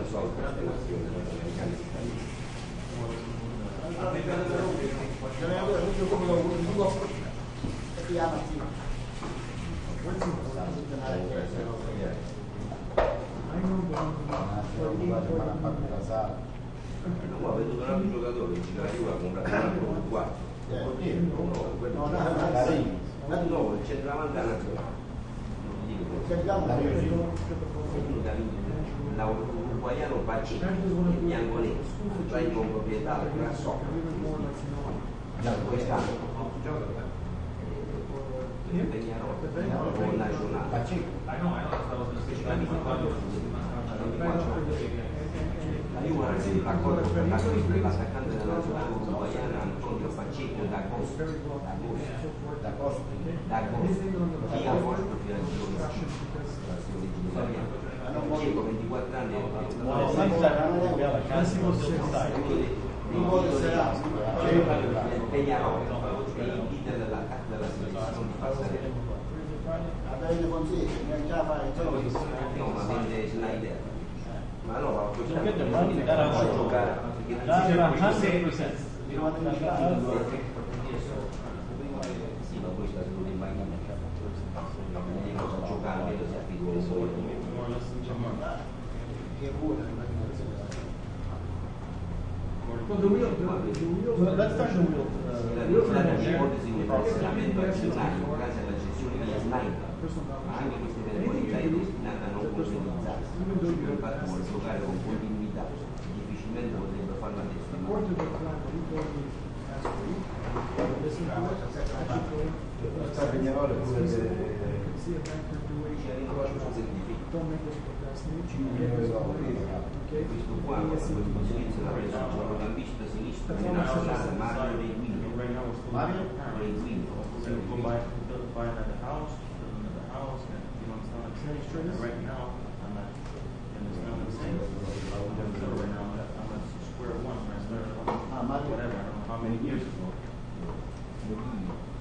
so la costellazione americana italiana. No, ma vedo un altro giocatore che ci la Juve ha comprato un altro uguale. No, il centravanti è un altro. L'uruguaiano Pacheco, il bianco-nero, cioè il proprietario della Socca, quest'anno Peñarol nazionale. La Juve ha d'accordo per l'attaccante della nazionale uruguaiana Antonio Pacheco d'Agosto, chi ha molto più Pacheco 24 anni Peñarol è il leader della selezione di Passarella. No, ma vende Snyder. Ma no, ma questo non può giocare. Sì, ma questo è solo in macchina. Non posso giocare, vedo se applico le sole. Let's start the wheel. L'ipotesi di funzionamento azionario grazie alla gestione di Snyder, ma anche queste eventualità è destinata a non concretizzarsi. Infatti vuole giocare con continuità, difficilmente potrebbe farlo adesso. Questo qua, questo servizio l'ha preso il centrocampista sinistro di nazionale Mario Reguillo. Buying at the house, and right now I'm not, and it's not the same. So right now I'm at square one, where I started, whatever, I don't know how many years ago.